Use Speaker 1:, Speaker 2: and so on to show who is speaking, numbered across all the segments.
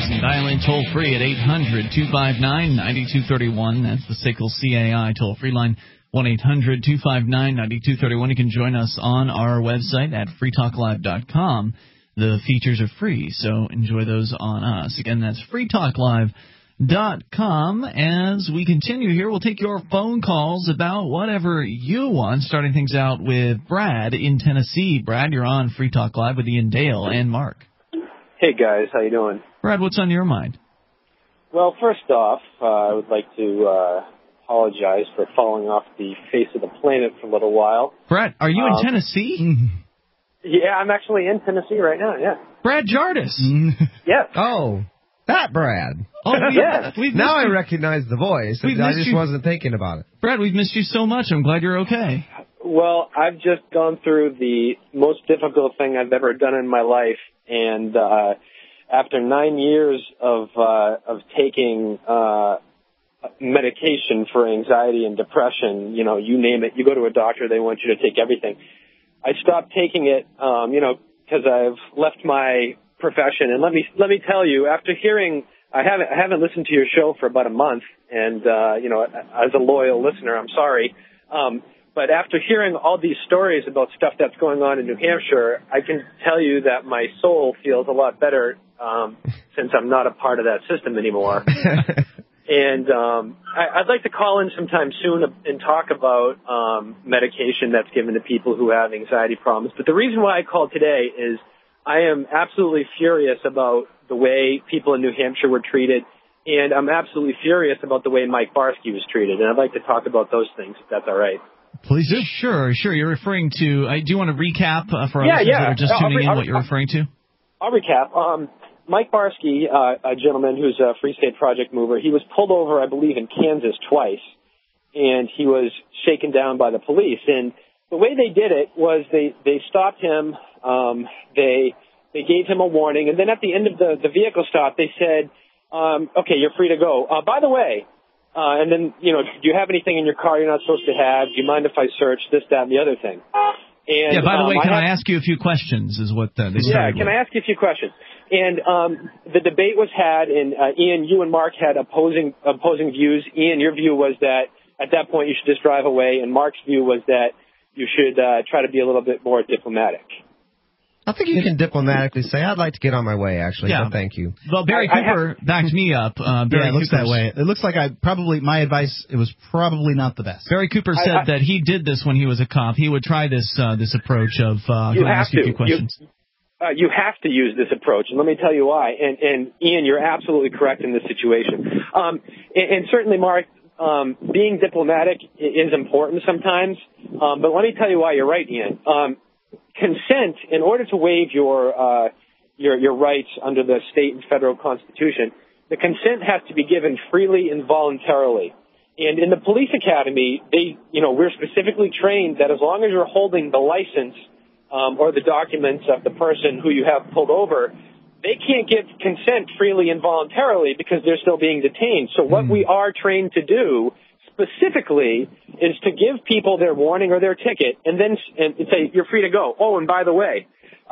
Speaker 1: listeners and dial in toll-free at 800-259-9231. That's the SACL CAI toll-free line, 1-800-259-9231. You can join us on our website at freetalklive.com. The features are free, so enjoy those on us. Again, that's freetalklive.com. As we continue here, we'll take your phone calls about whatever you want, starting things out with Brad in Tennessee. Brad, you're on Free Talk Live with Ian Dale and Mark.
Speaker 2: Hey, guys. How you doing?
Speaker 1: Brad, what's on your mind?
Speaker 2: Well, first off, I would like to apologize for falling off the face of the planet for a little while.
Speaker 1: Brad, are you in Tennessee?
Speaker 2: Yeah, I'm actually in Tennessee right now, yeah.
Speaker 1: Brad Jardis.
Speaker 2: Yes.
Speaker 3: Oh, that Brad.
Speaker 1: Oh,
Speaker 2: yes.
Speaker 3: Now I recognize the voice. I just wasn't thinking about it.
Speaker 1: Brad, we've missed you so much. I'm glad you're okay.
Speaker 2: Well, I've just gone through the most difficult thing I've ever done in my life, and after 9 years of taking medication for anxiety and depression, you know, you name it, you go to a doctor, they want you to take everything. I stopped taking it, because I've left my profession. And let me tell you, after hearing, I haven't listened to your show for about a month, and as a loyal listener, I'm sorry. But after hearing all these stories about stuff that's going on in New Hampshire, I can tell you that my soul feels a lot better since I'm not a part of that system anymore. And I'd like to call in sometime soon and talk about medication that's given to people who have anxiety problems. But the reason why I called today is I am absolutely furious about the way people in New Hampshire were treated, and I'm absolutely furious about the way Mike Barsky was treated. And I'd like to talk about those things, if that's all right.
Speaker 1: Please do. Sure. You're referring to, do you want to recap for our listeners that are just tuning in what you're referring to?
Speaker 2: I'll recap. Mike Barsky, a gentleman who's a Free State Project mover, he was pulled over, I believe, in Kansas twice, and he was shaken down by the police. And the way they did it was they stopped him, they gave him a warning, and then at the end of the vehicle stop, they said, okay, you're free to go. By the way, and then, do you have anything in your car you're not supposed to have? Do you mind if I search this, that, and the other thing? And,
Speaker 1: by the way, can I ask you a few questions is what they started
Speaker 2: Yeah, can I ask you a few questions? And the debate was had, and Ian, you and Mark had opposing views. Ian, your view was that at that point you should just drive away, and Mark's view was that you should try to be a little bit more diplomatic.
Speaker 3: I think you can diplomatically say, I'd like to get on my way, actually.
Speaker 1: Yeah.
Speaker 3: No, thank you.
Speaker 1: Well, Barry Cooper backed me up.
Speaker 4: It looks that way. It looks like my advice, it was probably not the best.
Speaker 1: Barry Cooper said that he did this when he was a cop. He would try this approach of ask you a few questions.
Speaker 2: You have to use this approach, and let me tell you why. And Ian, you're absolutely correct in this situation. And certainly, Mark, being diplomatic is important sometimes. But let me tell you why you're right, Ian. Consent, in order to waive your rights under the state and federal constitution, the consent has to be given freely and voluntarily. And in the police academy, we're specifically trained that as long as you're holding the license or the documents of the person who you have pulled over, they can't give consent freely and voluntarily because they're still being detained. So what we are trained to do specifically is to give people their warning or their ticket and then say, you're free to go. Oh, and by the way,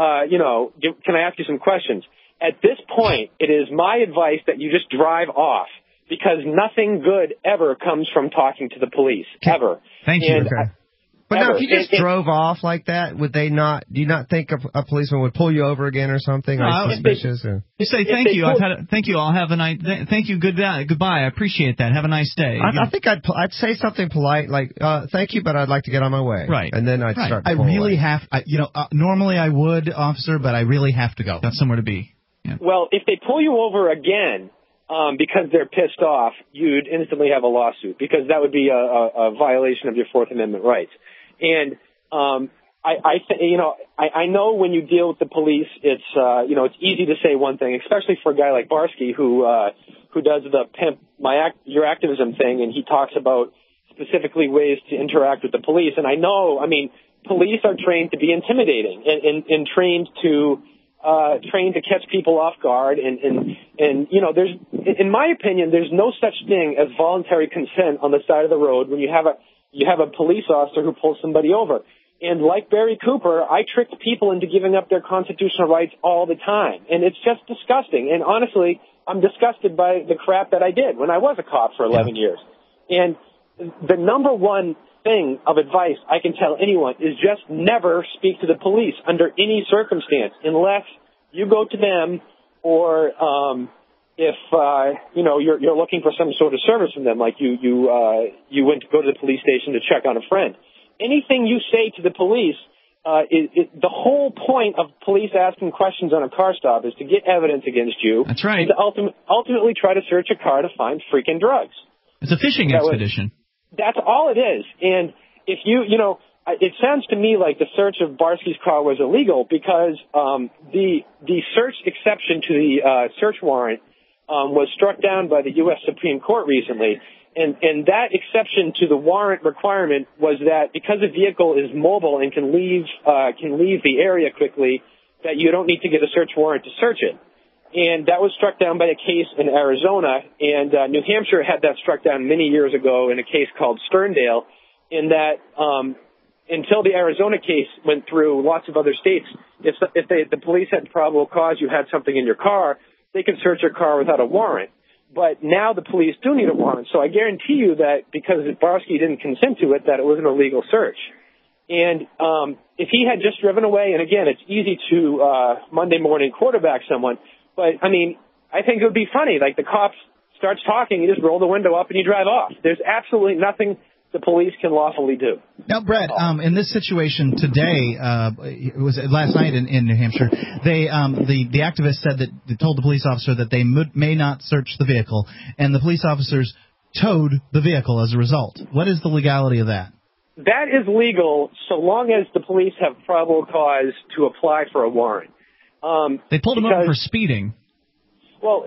Speaker 2: can I ask you some questions? At this point, it is my advice that you just drive off because nothing good ever comes from talking to the police, ever.
Speaker 1: Thank you.
Speaker 3: But now, if you just drove off like that, would they not? Do you not think a policeman would pull you over again or something?
Speaker 1: No,
Speaker 3: suspicious?
Speaker 1: You say thank you. Thank you. I'll have a nice. Thank you. Goodbye. I appreciate that. Have a nice day.
Speaker 3: I think I'd say something polite like thank you, but I'd like to get on my way.
Speaker 1: Right.
Speaker 3: And then I'd start.
Speaker 4: I really have. Normally I would, officer, but I really have to go.
Speaker 1: Got somewhere to be. Yeah.
Speaker 2: Well, if they pull you over again because they're pissed off, you'd instantly have a lawsuit because that would be a violation of your Fourth Amendment rights. And I know when you deal with the police, it's it's easy to say one thing, especially for a guy like Barsky who does the pimp your activism thing, and he talks about specifically ways to interact with the police. And I know, police are trained to be intimidating and trained to catch people off guard. And there's, in my opinion, there's no such thing as voluntary consent on the side of the road when you have a police officer who pulls somebody over. And like Barry Cooper, I tricked people into giving up their constitutional rights all the time. And it's just disgusting. And honestly, I'm disgusted by the crap that I did when I was a cop for 11 years. And the number one thing of advice I can tell anyone is just never speak to the police under any circumstance unless you go to them or if you're looking for some sort of service from them, like you went to go to the police station to check on a friend. Anything you say to the police, the whole point of police asking questions on a car stop is to get evidence against you.
Speaker 1: That's right.
Speaker 2: And to ultimately try to search a car to find freaking drugs.
Speaker 1: It's a fishing expedition.
Speaker 2: That's all it is. And if it sounds to me like the search of Barsky's car was illegal because the search exception to the search warrant was struck down by the U.S. Supreme Court recently. And that exception to the warrant requirement was that because a vehicle is mobile and can leave the area quickly, that you don't need to get a search warrant to search it. And that was struck down by a case in Arizona, and New Hampshire had that struck down many years ago in a case called Sterndale, in that until the Arizona case went through, lots of other states, if the police had probable cause you had something in your car, they could search your car without a warrant. But now the police do need a warrant, so I guarantee you that because Barsky didn't consent to it, that it was an illegal search. And if he had just driven away, and again, it's easy to Monday morning quarterback someone, but, I mean, I think it would be funny. Like, the cop starts talking, you just roll the window up and you drive off. There's absolutely nothing the police can lawfully do.
Speaker 4: Now, Brett, in this situation today, it was last night in New Hampshire, the activist said that they told the police officer that they may not search the vehicle, and the police officers towed the vehicle as a result. What is the legality of that?
Speaker 2: That is legal so long as the police have probable cause to apply for a warrant.
Speaker 1: They pulled him over for speeding.
Speaker 2: Well,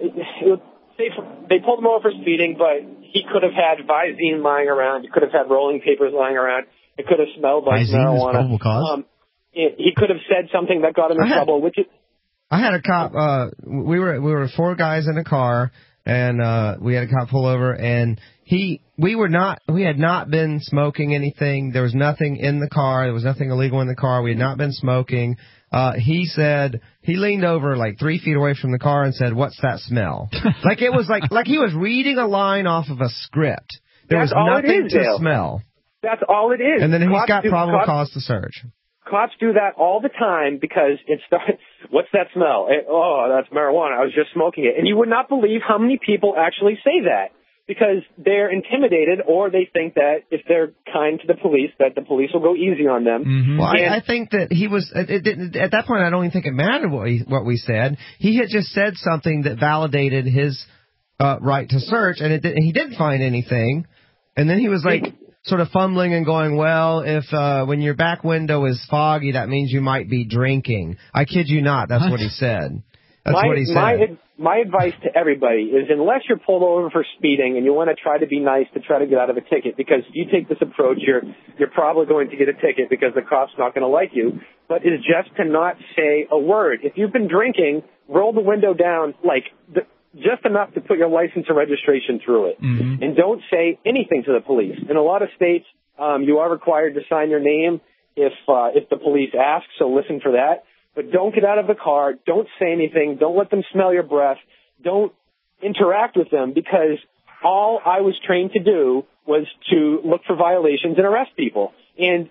Speaker 2: they pulled him over for speeding, but he could have had Visine lying around. He could have had rolling papers lying around. It could have smelled like marijuana.
Speaker 4: Is probable cause?
Speaker 2: He could have said something that got him in trouble.
Speaker 3: I had a cop. We were four guys in a car, and we had a cop pull over, and we had not been smoking anything. There was nothing in the car. There was nothing illegal in the car. We had not been smoking. He said, he leaned over like 3 feet away from the car and said, "What's that smell?" Like it was like he was reading a line off of a script. There was nothing to smell.
Speaker 2: That's all it is.
Speaker 3: And then he's got probable cause to search.
Speaker 2: Cops do that all the time because what's that smell? That's marijuana. I was just smoking it. And you would not believe how many people actually say that. Because they're intimidated, or they think that if they're kind to the police, that the police will go easy on them.
Speaker 3: Mm-hmm. Well, I think that he was at that point. I don't even think it mattered what we said. He had just said something that validated his right to search, and he didn't find anything. And then he was like sort of fumbling and going, "Well, if when your back window is foggy, that means you might be drinking." I kid you not. That's what he said. That's what he said.
Speaker 2: My advice to everybody is unless you're pulled over for speeding and you want to try to be nice to try to get out of a ticket, because if you take this approach, you're probably going to get a ticket because the cop's not going to like you, but is just to not say a word. If you've been drinking, roll the window down just enough to put your license and registration through it. Mm-hmm. And don't say anything to the police. In a lot of states, you are required to sign your name if the police ask, so listen for that. But don't get out of the car. Don't say anything. Don't let them smell your breath. Don't interact with them, because all I was trained to do was to look for violations and arrest people. And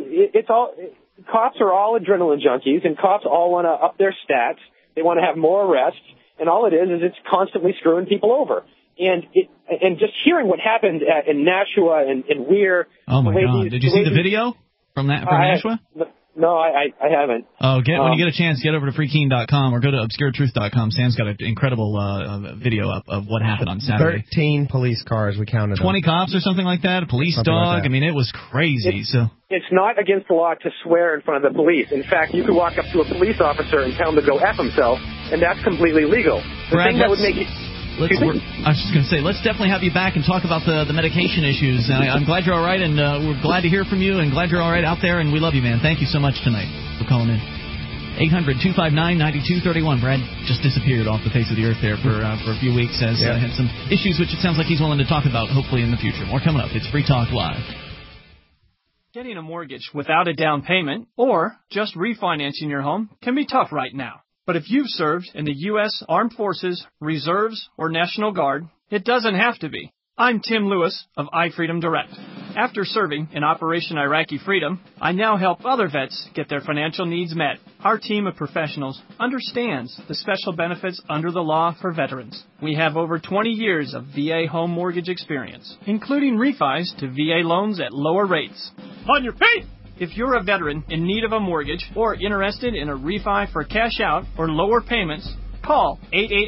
Speaker 2: cops are all adrenaline junkies, and cops all want to up their stats. They want to have more arrests, and all it is it's constantly screwing people over. And just hearing what happened in Nashua and Weir.
Speaker 1: Oh my God! Did you see the video from Nashua?
Speaker 2: No, I haven't.
Speaker 1: Oh, when you get a chance, get over to freekeen.com or go to obscuretruth.com. Sam's got an incredible video up of what happened on Saturday.
Speaker 3: 13 police cars, we counted
Speaker 1: 20 cops or something like that, a police dog. Like I mean, it was crazy.
Speaker 2: It's not against the law to swear in front of the police. In fact, you could walk up to a police officer and tell him to go F himself, and that's completely legal. The thing that would make you...
Speaker 1: I was just going to say, let's definitely have you back and talk about the medication issues. I'm glad you're all right, and we're glad to hear from you, and glad you're all right out there, and we love you, man. Thank you so much tonight for calling in. 800-259-9231. Brad just disappeared off the face of the earth there for a few weeks, had some issues, which it sounds like he's willing to talk about, hopefully, in the future. More coming up. It's Free Talk Live.
Speaker 5: Getting a mortgage without a down payment or just refinancing your home can be tough right now. But if you've served in the U.S. Armed Forces, Reserves, or National Guard, it doesn't have to be. I'm Tim Lewis of iFreedom Direct. After serving in Operation Iraqi Freedom, I now help other vets get their financial needs met. Our team of professionals understands the special benefits under the law for veterans. We have over 20 years of VA home mortgage experience, including refis to VA loans at lower rates. On your feet! If you're a veteran in need of a mortgage or interested in a refi for cash out or lower payments, call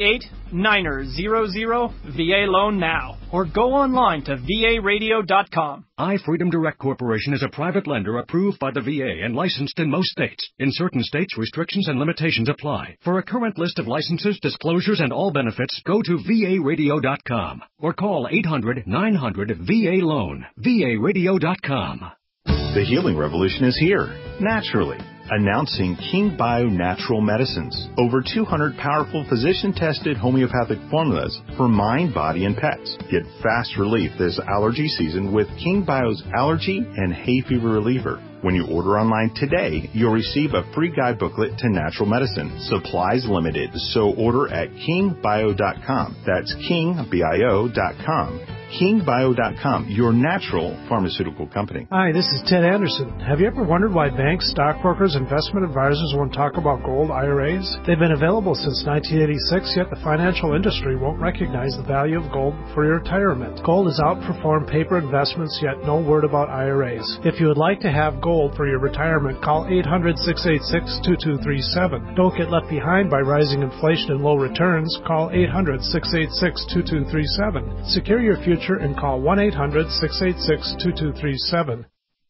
Speaker 5: 888-900-VA-LOAN now or go online to varadio.com.
Speaker 6: iFreedom Direct Corporation is a private lender approved by the VA and licensed in most states. In certain states, restrictions and limitations apply. For a current list of licenses, disclosures, and all benefits, go to varadio.com or call 800-900-VA-LOAN. varadio.com.
Speaker 7: The healing revolution is here, naturally. Announcing King Bio Natural Medicines. Over 200 powerful physician-tested homeopathic formulas for mind, body, and pets. Get fast relief this allergy season with King Bio's Allergy and Hay Fever Reliever. When you order online today, you'll receive a free guide booklet to natural medicine. Supplies limited, so order at kingbio.com. That's kingbio.com. KingBio.com, your natural pharmaceutical company.
Speaker 8: Hi, this is Ted Anderson. Have you ever wondered why banks, stockbrokers, investment advisors won't talk about gold IRAs? They've been available since 1986, yet the financial industry won't recognize the value of gold for your retirement. Gold has outperformed paper investments, yet no word about IRAs. If you would like to have gold for your retirement, call 800-686-2237. Don't get left behind by rising inflation and low returns. Call 800-686-2237. Secure your future and call 1-800-686-2237.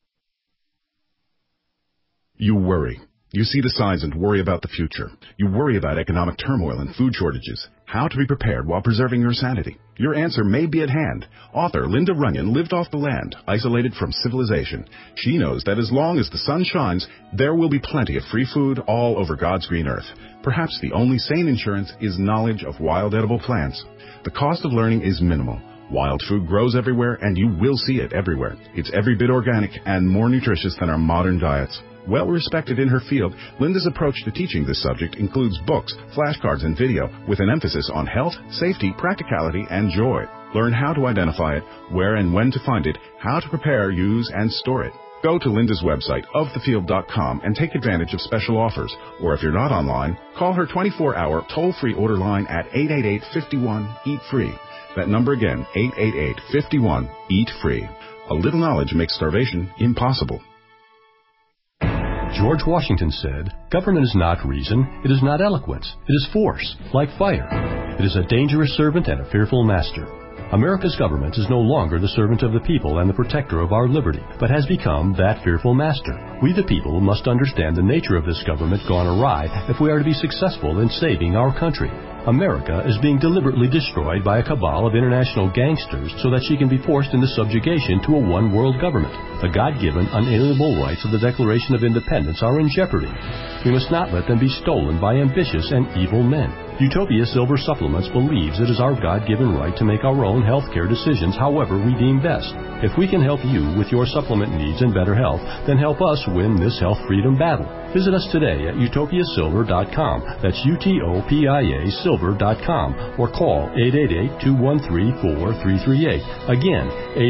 Speaker 9: You worry. You see the signs and worry about the future. You worry about economic turmoil and food shortages. How to be prepared while preserving your sanity. Your answer may be at hand. Author Linda Runyon lived off the land, isolated from civilization. She knows that as long as the sun shines, there will be plenty of free food all over God's green earth. Perhaps the only sane insurance is knowledge of wild edible plants. The cost of learning is minimal. Wild food grows everywhere, and you will see it everywhere. It's every bit organic and more nutritious than our modern diets. Well respected in her field, Linda's approach to teaching this subject includes books, flashcards, and video with an emphasis on health, safety, practicality, and joy. Learn how to identify it, where and when to find it, how to prepare, use, and store it. Go to Linda's website, ofthefield.com, and take advantage of special offers. Or if you're not online, call her 24-hour toll-free order line at 888-51-EAT-FREE. That number again, 888-51-EAT-FREE. A little knowledge makes starvation impossible.
Speaker 10: George Washington said, "Government is not reason, it is not eloquence, it is force, like fire. It is a dangerous servant and a fearful master." America's government is no longer the servant of the people and the protector of our liberty, but has become that fearful master. We the people must understand the nature of this government gone awry if we are to be successful in saving our country. America is being deliberately destroyed by a cabal of international gangsters so that she can be forced into subjugation to a one-world government. The God-given, unalienable rights of the Declaration of Independence are in jeopardy. We must not let them be stolen by ambitious and evil men. Utopia Silver Supplements believes it is our God-given right to make our own health care decisions however we deem best. If we can help you with your supplement needs and better health, then help us win this health freedom battle. Visit us today at utopiasilver.com. That's UTOPIA silver.com, or call 888-213-4338. Again,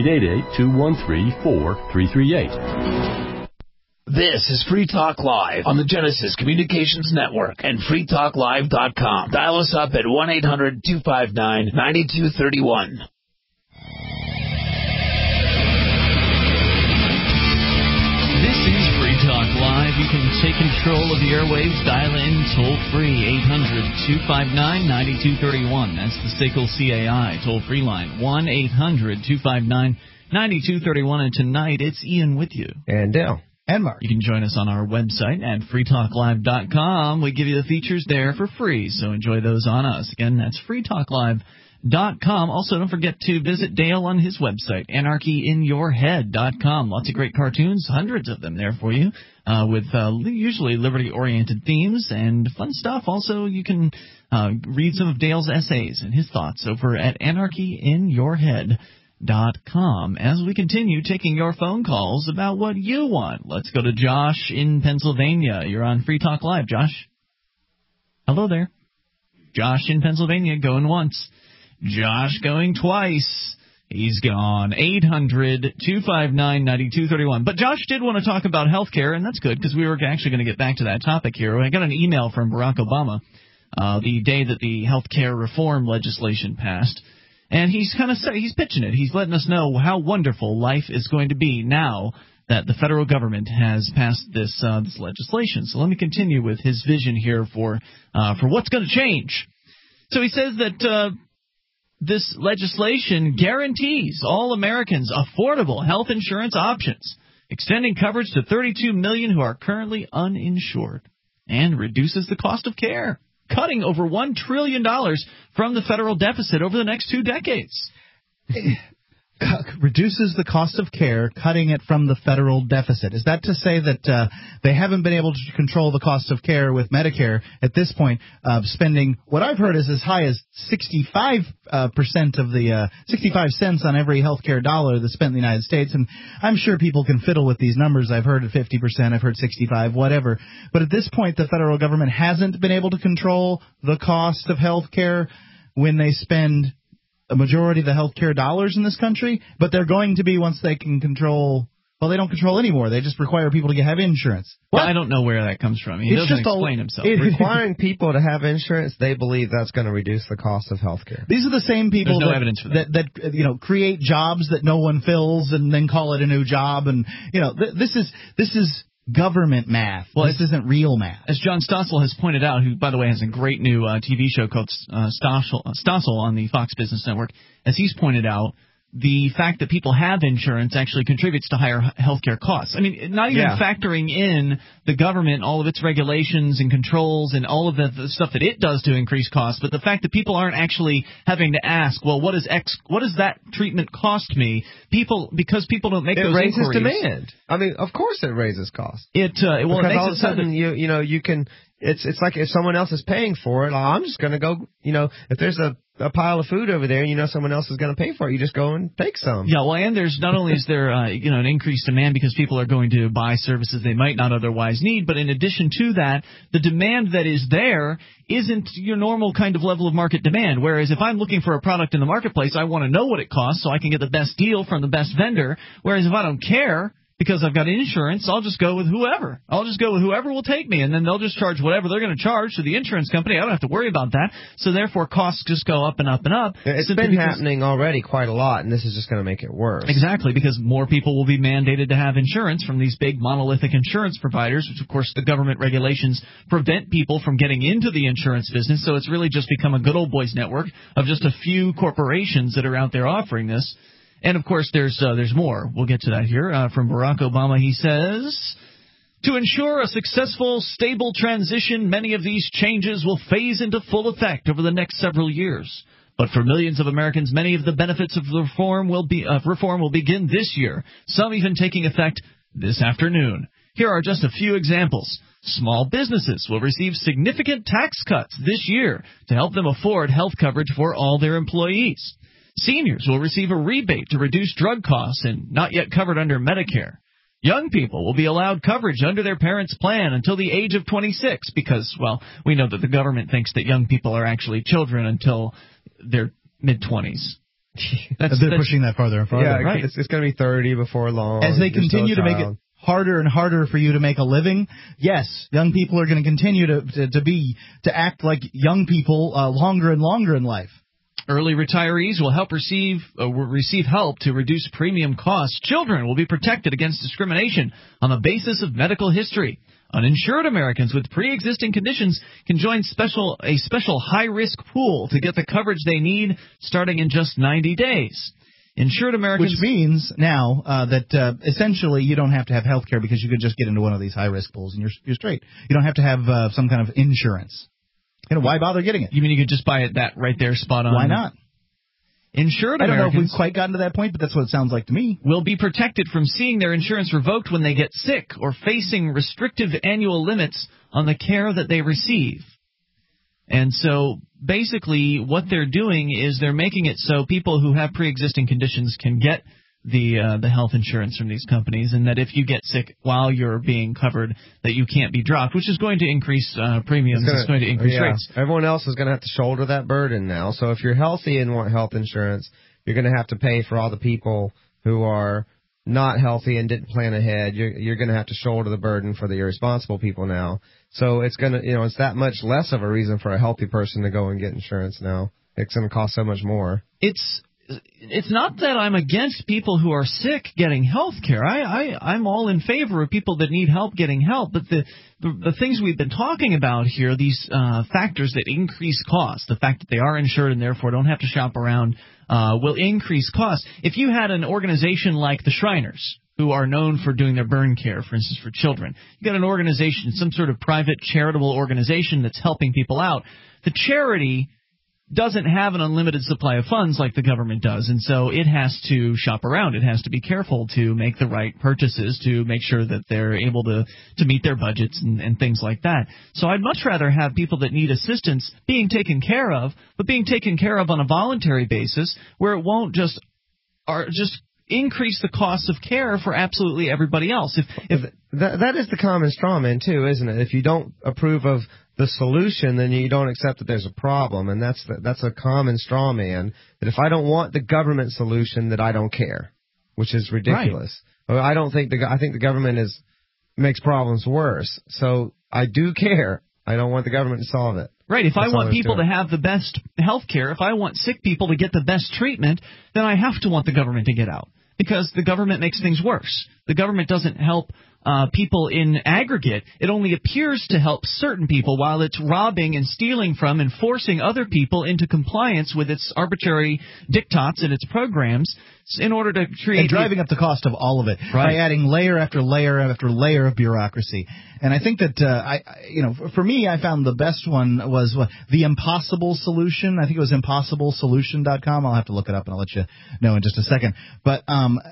Speaker 10: 888-213-4338.
Speaker 11: This is Free Talk Live on the Genesis Communications Network and freetalklive.com. Dial us up at 1-800-259-9231.
Speaker 1: This is Free Talk Live. You can take control of the airwaves. Dial in toll-free, 800-259-9231. That's the SACL CAI toll-free line, 1-800-259-9231. And tonight, it's Ian with you.
Speaker 3: And Dale.
Speaker 4: And Mark.
Speaker 1: You can join us on our website at freetalklive.com. We give you the features there for free, so enjoy those on us. Again, that's freetalklive.com. Also, don't forget to visit Dale on his website, anarchyinyourhead.com. Lots of great cartoons, hundreds of them there for you, with usually liberty-oriented themes and fun stuff. Also, you can read some of Dale's essays and his thoughts over at anarchyinyourhead.com. as we continue taking your phone calls about what you want. Let's go to Josh in Pennsylvania. You're on Free Talk Live. Josh? Hello there. Josh in Pennsylvania going once. Josh going twice. He's gone. 800-259-9231. But Josh did want to talk about health care, and that's good because we were actually going to get back to that topic here. I got an email from Barack Obama the day that the health care reform legislation passed. And he's pitching it. He's letting us know how wonderful life is going to be now that the federal government has passed this legislation. So let me continue with his vision here for what's going to change. So he says that this legislation guarantees all Americans affordable health insurance options, extending coverage to 32 million who are currently uninsured, and reduces the cost of care, cutting over $1 trillion from the federal deficit over the next 2 decades.
Speaker 4: Reduces the cost of care, cutting it from the federal deficit. Is that to say that they haven't been able to control the cost of care with Medicare at this point, spending what I've heard is as high as 65% of the 65 cents on every health care dollar that's spent in the United States? And I'm sure people can fiddle with these numbers. I've heard 50%, I've heard 65, whatever. But at this point, the federal government hasn't been able to control the cost of health care when they spend a majority of the health care dollars in this country, but they're going to be once they can control. Well, they don't control anymore. They just require people to have insurance.
Speaker 1: Well, I don't know where that comes from. He doesn't explain himself.
Speaker 3: Requiring people to have insurance, they believe that's going to reduce the cost of health care.
Speaker 4: These are the same people
Speaker 1: There's no evidence for that.
Speaker 4: that create jobs that no one fills and then call it a new job. And this is government math. Well, this isn't real math.
Speaker 1: As John Stossel has pointed out, who, by the way, has a great new TV show called Stossel on the Fox Business Network, as he's pointed out, the fact that people have insurance actually contributes to higher healthcare costs. I mean, not even factoring in the government, all of its regulations and controls and all of the stuff that it does to increase costs, but the fact that people aren't actually having to ask, well, what does that treatment cost me? Because people don't make those inquiries.
Speaker 3: It raises demand. I mean, of course it raises costs.
Speaker 1: Because
Speaker 3: all of a sudden you can. It's like if someone else is paying for it, I'm just going to go, if there's a pile of food over there and someone else is going to pay for it, you just go and take some.
Speaker 1: Yeah, well, and there's not only is there an increased demand because people are going to buy services they might not otherwise need, but in addition to that, the demand that is there isn't your normal kind of level of market demand. Whereas if I'm looking for a product in the marketplace, I want to know what it costs so I can get the best deal from the best vendor. Whereas if I don't care, because I've got insurance, I'll just go with whoever. I'll just go with whoever will take me, and then they'll just charge whatever they're going to charge to the insurance company. I don't have to worry about that. So therefore, costs just go up and up and up.
Speaker 3: It's been happening already quite a lot, and this is just going to make it worse.
Speaker 1: Exactly, because more people will be mandated to have insurance from these big monolithic insurance providers, which, of course, the government regulations prevent people from getting into the insurance business. So it's really just become a good old boys network of just a few corporations that are out there offering this. And, of course, there's more. We'll get to that here. From Barack Obama, he says, to ensure a successful, stable transition, many of these changes will phase into full effect over the next several years. But for millions of Americans, many of the benefits of the reform will begin this year, some even taking effect this afternoon. Here are just a few examples. Small businesses will receive significant tax cuts this year to help them afford health coverage for all their employees. Seniors will receive a rebate to reduce drug costs and not yet covered under Medicare. Young people will be allowed coverage under their parents' plan until the age of 26 because, well, we know that the government thinks that young people are actually children until their mid-20s.
Speaker 4: They're pushing that farther and farther.
Speaker 3: Yeah,
Speaker 4: right.
Speaker 3: It's going to be 30 before long.
Speaker 4: As they continue to make it harder and harder for you to make a living, yes, young people are going to continue to act like young people longer and longer in life.
Speaker 1: Early retirees will receive help to reduce premium costs. Children will be protected against discrimination on the basis of medical history. Uninsured Americans with pre-existing conditions can join a special high-risk pool to get the coverage they need starting in just 90 days. Insured Americans...
Speaker 4: Which means now that essentially you don't have to have health care because you could just get into one of these high-risk pools and you're straight. You don't have to have some kind of insurance. Why bother getting it?
Speaker 1: You mean you could just buy it that right there, spot on?
Speaker 4: Why not?
Speaker 1: Insured Americans...
Speaker 4: I don't know if we've quite gotten to that point, but that's what it sounds like to me.
Speaker 1: ...will be protected from seeing their insurance revoked when they get sick or facing restrictive annual limits on the care that they receive. And so basically what they're doing is they're making it so people who have pre-existing conditions can get the health insurance from these companies, and that if you get sick while you're being covered, that you can't be dropped, which is going to increase premiums. It's going to increase rates.
Speaker 3: Everyone else is going to have to shoulder that burden now. So if you're healthy and want health insurance, you're going to have to pay for all the people who are not healthy and didn't plan ahead. You're going to have to shoulder the burden for the irresponsible people now. So it's going to, it's that much less of a reason for a healthy person to go and get insurance now. It's going to cost so much more.
Speaker 1: It's not that I'm against people who are sick getting health care. I'm all in favor of people that need help getting help. But the things we've been talking about here, these factors that increase cost, the fact that they are insured and therefore don't have to shop around, will increase cost. If you had an organization like the Shriners, who are known for doing their burn care, for instance, for children, you got an organization, some sort of private charitable organization that's helping people out, the charity doesn't have an unlimited supply of funds like the government does, and so it has to shop around. It has to be careful to make the right purchases to make sure that they're able to meet their budgets and things like that. So I'd much rather have people that need assistance being taken care of, but being taken care of on a voluntary basis where it won't just increase the cost of care for absolutely everybody else. If
Speaker 3: that is the common straw man too, isn't it? If you don't approve of the solution, then you don't accept that there's a problem, and that's a common straw man. That if I don't want the government solution, that I don't care, which is ridiculous. Right. I think the government makes problems worse. So I do care. I don't want the government to solve it.
Speaker 1: Right. If I want people to have the best health care, if I want sick people to get the best treatment, then I have to want the government to get out, because the government makes things worse. The government doesn't help people in aggregate. It only appears to help certain people while it's robbing and stealing from and forcing other people into compliance with its arbitrary diktats and its programs in order to create...
Speaker 4: And driving up the cost of all of it by adding layer after layer after layer of bureaucracy. And I think that, for me, I found the best one was the Impossible Solution. I think it was impossiblesolution.com. I'll have to look it up and I'll let you know in just a second. But...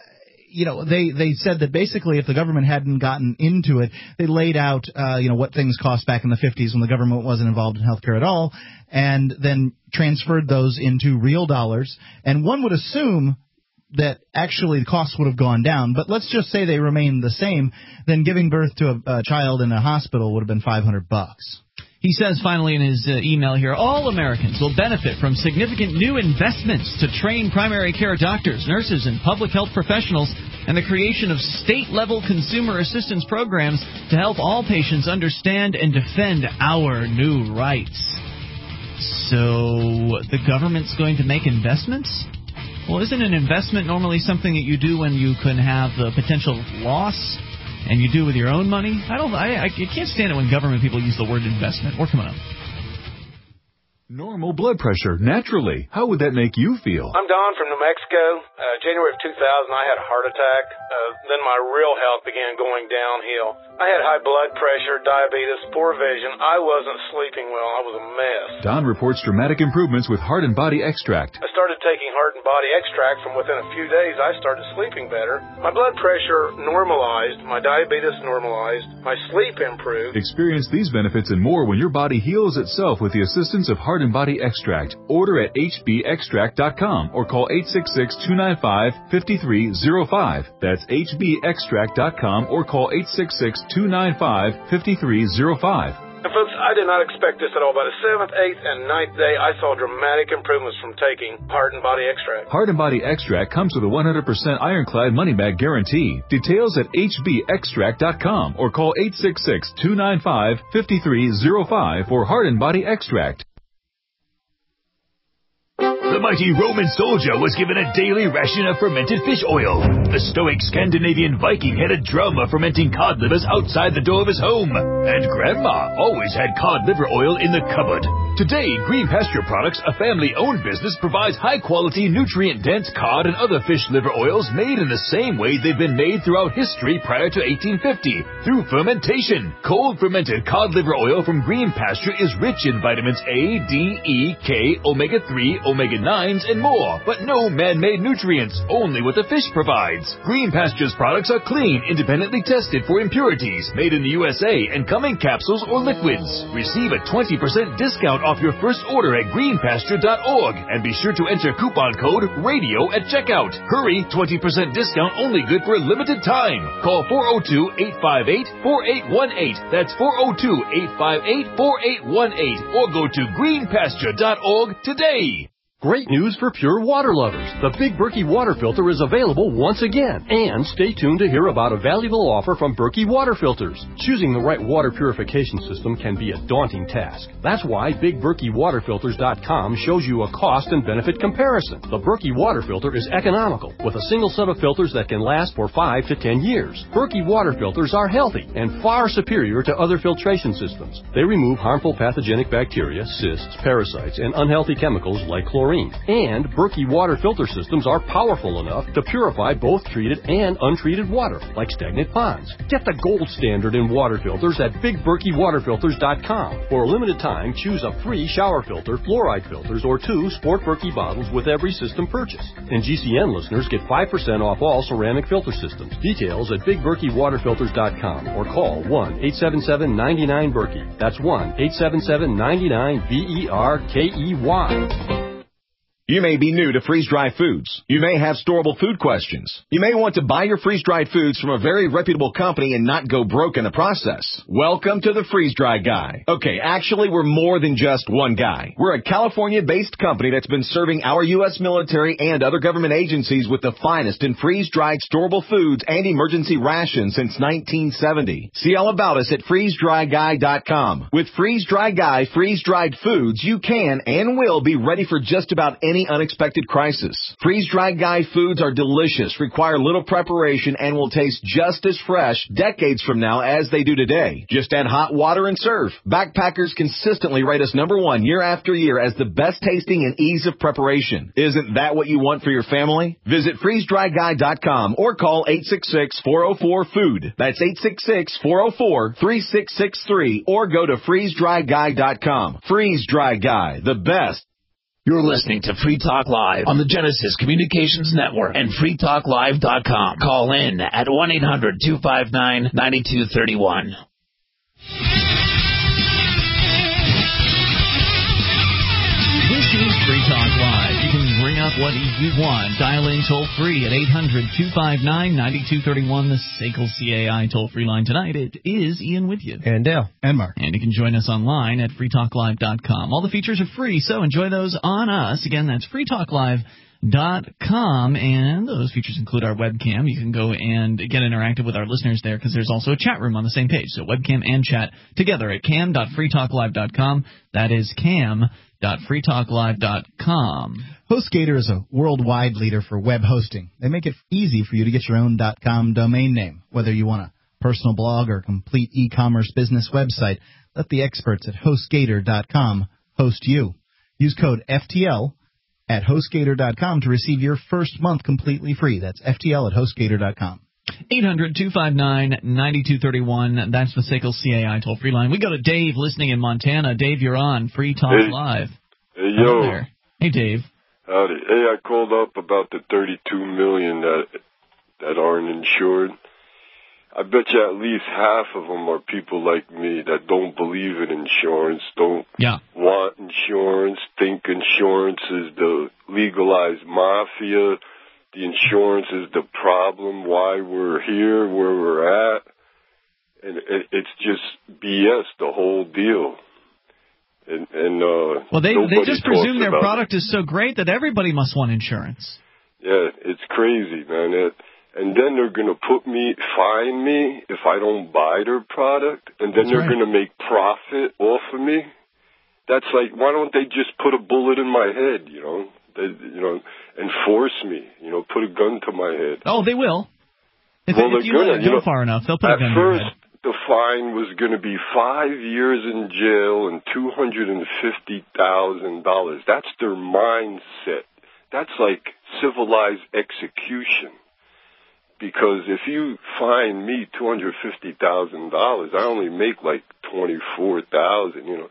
Speaker 4: they said that basically if the government hadn't gotten into it, they laid out, what things cost back in the 50s when the government wasn't involved in healthcare at all, and then transferred those into real dollars. And one would assume that actually the costs would have gone down, but let's just say they remained the same, then giving birth to a child in a hospital would have been $500.
Speaker 1: He says finally in his email here, all Americans will benefit from significant new investments to train primary care doctors, nurses, and public health professionals, and the creation of state-level consumer assistance programs to help all patients understand and defend our new rights. So the government's going to make investments? Well, isn't an investment normally something that you do when you can have the potential loss? And you do with your own money? I can't stand it when government people use the word investment. We're coming up.
Speaker 12: Normal blood pressure, naturally. How would that make you feel?
Speaker 13: I'm Don from New Mexico. January of 2000, I had a heart attack. Then my real health began going downhill. I had high blood pressure, diabetes, poor vision. I wasn't sleeping well. I was a mess.
Speaker 12: Don reports dramatic improvements with Heart and Body Extract.
Speaker 13: I started taking Heart and Body Extract. From within a few days, I started sleeping better. My blood pressure normalized. My diabetes normalized. My sleep improved.
Speaker 12: Experience these benefits and more when your body heals itself with the assistance of Heart and Body Extract. Order at hbextract.com or call 866-295-5305. That's hbextract.com or call 866-295-5305.
Speaker 13: And folks, I did not expect this at all. By the 7th, 8th, and 9th day, I saw dramatic improvements from taking Heart and Body Extract.
Speaker 12: Heart and Body Extract comes with a 100% ironclad money-back guarantee. Details at hbextract.com or call 866-295-5305 for Heart and Body Extract.
Speaker 11: The mighty Roman soldier was given a daily ration of fermented fish oil. The stoic Scandinavian Viking had a drum of fermenting cod livers outside the door of his home. And Grandma always had cod liver oil in the cupboard. Today, Green Pasture Products, a family-owned business, provides high-quality, nutrient-dense cod and other fish liver oils made in the same way they've been made throughout history prior to 1850, through fermentation. Cold fermented cod liver oil from Green Pasture is rich in vitamins A, D, E, K, omega-3, omega-9, nines, and more, but no man-made nutrients, only what the fish provides. Green Pasture's products are clean, independently tested for impurities, made in the USA, and come in capsules or liquids. Receive a 20% discount off your first order at greenpasture.org, and be sure to enter coupon code RADIO at checkout. Hurry, 20% discount only good for a limited time. Call 402-858-4818. That's 402-858-4818. Or go to greenpasture.org today.
Speaker 10: Great news for pure water lovers. The Big Berkey water filter is available once again. And stay tuned to hear about a valuable offer from Berkey Water Filters. Choosing the right water purification system can be a daunting task. That's why BigBerkeyWaterFilters.com shows you a cost and benefit comparison. The Berkey water filter is economical, with a single set of filters that can last for 5 to 10 years. Berkey water filters are healthy and far superior to other filtration systems. They remove harmful pathogenic bacteria, cysts, parasites, and unhealthy chemicals like chlorine. And Berkey water filter systems are powerful enough to purify both treated and untreated water, like stagnant ponds. Get the gold standard in water filters at BigBerkeyWaterFilters.com. For a limited time, choose a free shower filter, fluoride filters, or 2 Sport Berkey bottles with every system purchase. And GCN listeners get 5% off all ceramic filter systems. Details at BigBerkeyWaterFilters.com or call 1-877-99-BERKEY. That's 1-877-99-BERKEY.
Speaker 14: You may be new to freeze-dried foods. You may have storable food questions. You may want to buy your freeze-dried foods from a very reputable company and not go broke in the process. Welcome to the Freeze-Dry Guy. Okay, actually, we're more than just one guy. We're a California-based company that's been serving our U.S. military and other government agencies with the finest in freeze-dried storable foods and emergency rations since 1970. See all about us at freezedryguy.com. With Freeze-Dry Guy freeze-dried foods, you can and will be ready for just about any unexpected crisis. Freeze-Dried Guy foods are delicious, require little preparation, and will taste just as fresh decades from now as they do today. Just add hot water and serve. Backpackers consistently rate us #1 year after year as the best tasting and ease of preparation. Isn't that what you want for your family? Visit freezedryguy.com or call 866-404-FOOD. That's 866-404-3663 or go to freezedryguy.com. Freeze-Dry Guy, the best.
Speaker 15: You're listening to Free Talk Live on the Genesis Communications Network and freetalklive.com. Call in at 1-800-259-9231.
Speaker 1: This is Free Talk Live. You can bring up what you want. Dial in toll-free at 800-259-9231, the SACL CAI toll-free line tonight. It is Ian with you.
Speaker 3: And Dale.
Speaker 4: And Mark.
Speaker 1: And you can join us online at freetalklive.com. All the features are free, so enjoy those on us. Again, that's freetalklive.com, and those features include our webcam. You can go and get interactive with our listeners there because there's also a chat room on the same page. So webcam and chat together at cam.freetalklive.com. That is cam.freetalklive.com.
Speaker 4: HostGator is a worldwide leader for web hosting. They make it easy for you to get your own .com domain name. Whether you want a personal blog or a complete e-commerce business website, let the experts at HostGator.com host you. Use code FTL at HostGator.com to receive your first month completely free. That's FTL at HostGator.com.
Speaker 1: 800-259-9231. That's the SACL CAI toll-free line. We go to Dave listening in Montana. Dave, you're on Free Talk Live.
Speaker 16: Hey, yo.
Speaker 1: There. Hey, Dave.
Speaker 16: Howdy. Hey, I called up about the $32 million that aren't insured. I bet you at least half of them are people like me that don't believe in insurance, don't want insurance, think insurance is the legalized mafia. The insurance is the problem, why we're here, where we're at. And it's just BS, the whole deal.
Speaker 1: Well, they just presume their product is so great that everybody must want insurance.
Speaker 16: Yeah, it's crazy, man. And then they're going to fine me if I don't buy their product, and then they're going to make profit off of me. That's like, why don't they just put a bullet in my head, and force me, put a gun to my head.
Speaker 1: Oh, they will. If you let it go far enough, they'll put a gun to your head.
Speaker 16: At first, the fine was going to be 5 years in jail and $250,000. That's their mindset. That's like civilized execution. Because if you fine me $250,000, I only make like $24,000,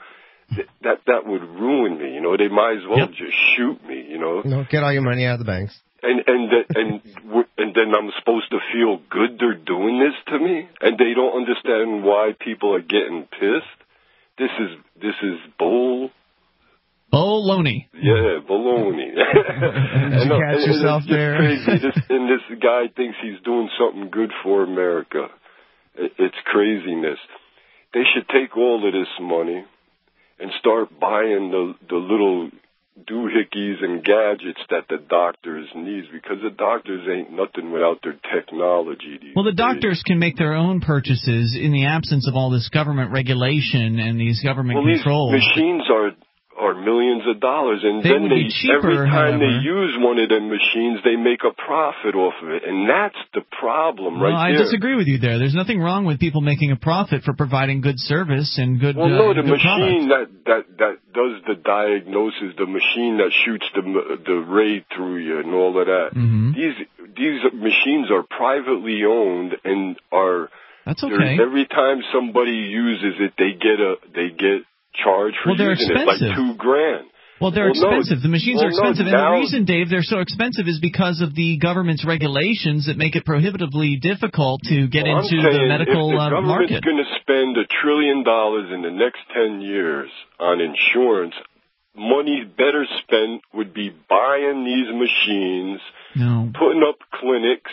Speaker 16: that would ruin me. You know, they might as well just shoot me. You know,
Speaker 3: get all your money out of the banks.
Speaker 16: And then I'm supposed to feel good they're doing this to me, and they don't understand why people are getting pissed. This is bull.
Speaker 1: Baloney.
Speaker 16: Yeah, baloney.
Speaker 3: Did you catch yourself there?
Speaker 16: Crazy. This guy thinks he's doing something good for America. It's craziness. They should take all of this money and start buying the little doohickeys and gadgets that the doctors need, because the doctors ain't nothing without their technology.
Speaker 1: Well, the doctors can make their own purchases in the absence of all this government regulation and these government controls.
Speaker 16: These machines are millions of dollars, and
Speaker 1: they
Speaker 16: then
Speaker 1: would be cheaper,
Speaker 16: every time
Speaker 1: however,
Speaker 16: they use one of them machines, they make a profit off of it, and that's the problem right there.
Speaker 1: I disagree with you there. There's nothing wrong with people making a profit for providing good service and good
Speaker 16: Well, no, the
Speaker 1: good
Speaker 16: machine
Speaker 1: product.
Speaker 16: that does the diagnosis, the machine that shoots the ray through you and all of that.
Speaker 1: Mm-hmm.
Speaker 16: These machines are privately owned and are.
Speaker 1: That's okay.
Speaker 16: Every time somebody uses it, they get charged for using it, like $2,000.
Speaker 1: Well, they're expensive. The machines are expensive.
Speaker 16: No,
Speaker 1: and the reason, Dave, they're so expensive is because of the government's regulations that make it prohibitively difficult to get into the medical
Speaker 16: market. If the government's going to spend $1 trillion in the next 10 years on insurance, money better spent would be buying these machines, putting up clinics,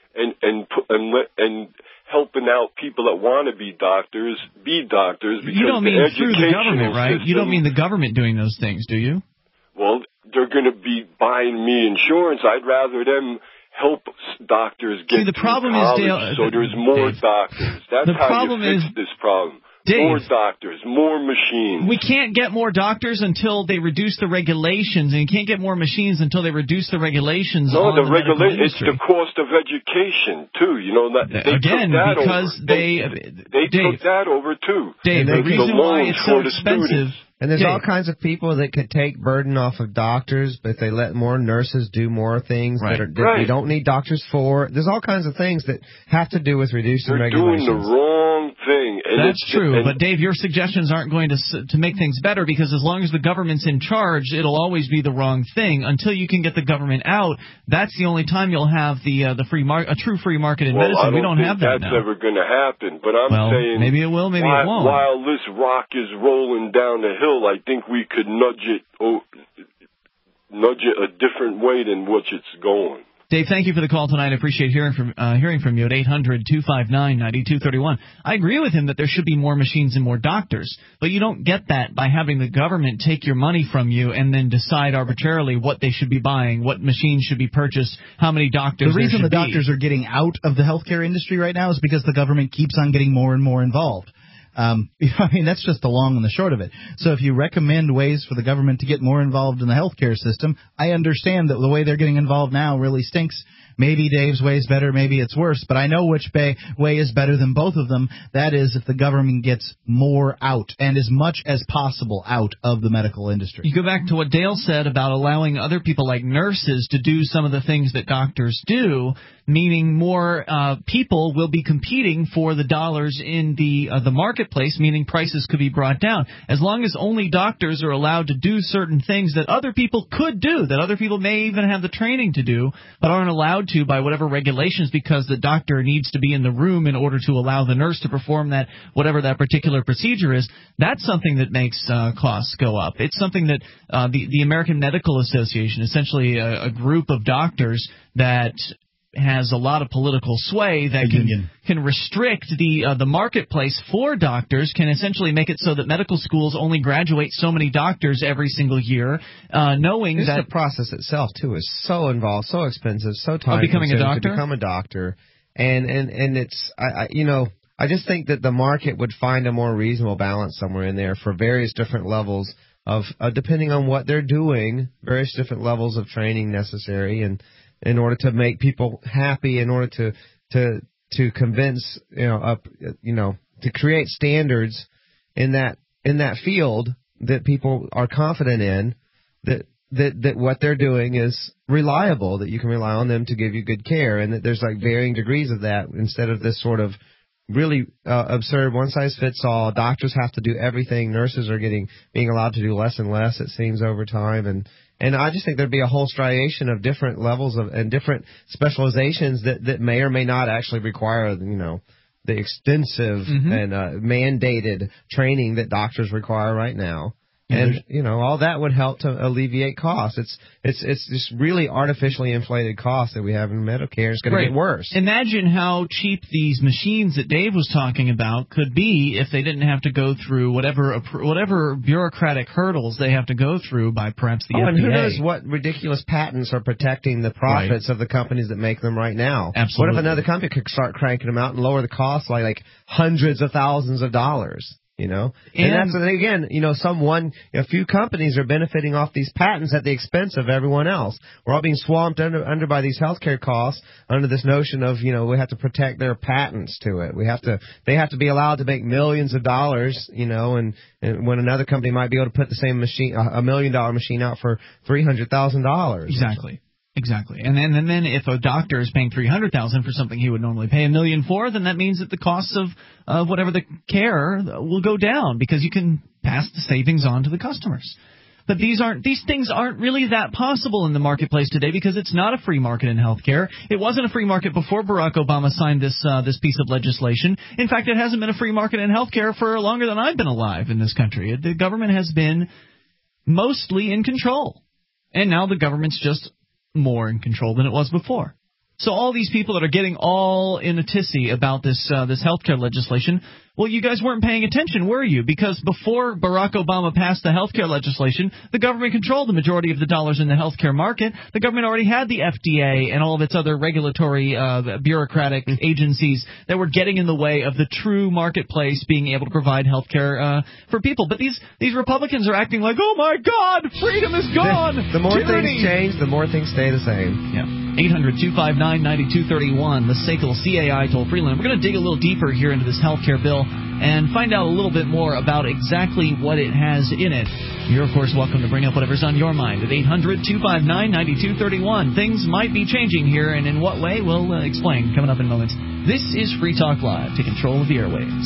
Speaker 16: and helping out people that want to be doctors. Because
Speaker 1: you don't mean through the government, right?
Speaker 16: System,
Speaker 1: you don't mean the government doing those things, do you?
Speaker 16: Well, they're going to be buying me insurance. I'd rather them help doctors get
Speaker 1: the problem
Speaker 16: college,
Speaker 1: is, Dale,
Speaker 16: so there's more doctors. That's how you fix this problem.
Speaker 1: Dave,
Speaker 16: more doctors, more machines.
Speaker 1: We can't get more doctors until they reduce the regulations, and you can't get more machines until they reduce the regulations.
Speaker 16: No,
Speaker 1: on the medical industry.
Speaker 16: It's the cost of education too. You know that they
Speaker 1: again
Speaker 16: took that
Speaker 1: because
Speaker 16: over.
Speaker 1: they
Speaker 16: took that over too.
Speaker 1: Dave, the reason why it's so expensive.
Speaker 3: And there's all kinds of people that could take burden off of doctors, but if they let more nurses do more things that we don't need doctors for. There's all kinds of things that have to do with reducing regulations.
Speaker 16: They're doing the wrong thing. And
Speaker 1: that's true, but Dave, your suggestions aren't going to make things better, because as long as the government's in charge, it'll always be the wrong thing. Until you can get the government out, that's the only time you'll have a true free market in medicine. We don't have that now.
Speaker 16: That's never going to happen. But I'm saying
Speaker 1: maybe it will, maybe it won't.
Speaker 16: While this rock is rolling down the hill, I think we could nudge it a different way than which it's going.
Speaker 1: Dave, thank you for the call tonight. I appreciate hearing from you at 800-259-9231. I agree with him that there should be more machines and more doctors, but you don't get that by having the government take your money from you and then decide arbitrarily what they should be buying, what machines should be purchased, how many doctors there should be.
Speaker 4: The reason the doctors are getting out of the healthcare industry right now is because the government keeps on getting more and more involved. I mean, that's just the long and the short of it. So if you recommend ways for the government to get more involved in the healthcare system, I understand that the way they're getting involved now really stinks. Maybe Dave's way is better, maybe it's worse, but I know which way is better than both of them. That is if the government gets more out and as much as possible out of the medical industry.
Speaker 1: You go back to what Dale said about allowing other people like nurses to do some of the things that doctors do, meaning more people will be competing for the dollars in the marketplace, meaning prices could be brought down. As long as only doctors are allowed to do certain things that other people could do, that other people may even have the training to do, but aren't allowed to by whatever regulations, because the doctor needs to be in the room in order to allow the nurse to perform that, whatever that particular procedure is, that's something that makes costs go up. It's something that the American Medical Association, essentially a group of doctors that has a lot of political sway that can restrict the marketplace for doctors, can essentially make it so that medical schools only graduate so many doctors every single year, knowing that
Speaker 3: the process itself too is so involved, so expensive, so time
Speaker 1: becoming a doctor?
Speaker 3: To become a doctor, and it's I just think that the market would find a more reasonable balance somewhere in there for various different levels of depending on what they're doing, various different levels of training necessary, and in order to make people happy, in order to convince, to create standards in that field that people are confident in, that what they're doing is reliable, that you can rely on them to give you good care, and that there's like varying degrees of that, instead of this sort of really absurd, one size fits all. Doctors have to do everything. Nurses are being allowed to do less and less, it seems, over time. And I just think there'd be a whole striation of different levels and different specializations that may or may not actually require, the extensive and mandated training that doctors require right now. And, all that would help to alleviate costs. It's this really artificially inflated cost that we have in Medicare. It's going to get worse.
Speaker 1: Imagine how cheap these machines that Dave was talking about could be if they didn't have to go through whatever bureaucratic hurdles they have to go through by perhaps the FDA.
Speaker 3: And who knows what ridiculous patents are protecting the profits of the companies that make them right now.
Speaker 1: Absolutely.
Speaker 3: What if another company could start cranking them out and lower the cost by like hundreds of thousands of dollars? And that's, again, a few companies are benefiting off these patents at the expense of everyone else. We're all being swamped under by these healthcare costs under this notion of, we have to protect their patents to it. They have to be allowed to make millions of dollars, and when another company might be able to put the same machine, $1 million machine out for $300,000.
Speaker 1: Exactly. And then if a doctor is paying $300,000 for something he would normally pay $1 million for, then that means that the costs of whatever the care will go down because you can pass the savings on to the customers. But these things aren't really that possible in the marketplace today because it's not a free market in healthcare. It wasn't a free market before Barack Obama signed this piece of legislation. In fact, it hasn't been a free market in healthcare for longer than I've been alive in this country. The government has been mostly in control. And now the government's just more in control than it was before. So all these people that are getting all in a tizzy about this healthcare legislation, well, you guys weren't paying attention, were you? Because before Barack Obama passed the healthcare legislation, the government controlled the majority of the dollars in the healthcare market. The government already had the FDA and all of its other regulatory bureaucratic agencies that were getting in the way of the true marketplace being able to provide healthcare for people. But these Republicans are acting like, oh my God, freedom is gone.
Speaker 3: The more things change, the more things stay the same.
Speaker 1: Yeah. 800-259-9231, the SACL CAI toll-free line. We're going to dig a little deeper here into this health care bill and find out a little bit more about exactly what it has in it. You're, of course, welcome to bring up whatever's on your mind at 800-259-9231. Things might be changing here, and in what way, we'll explain coming up in moments. This is Free Talk Live. Take control of the airwaves.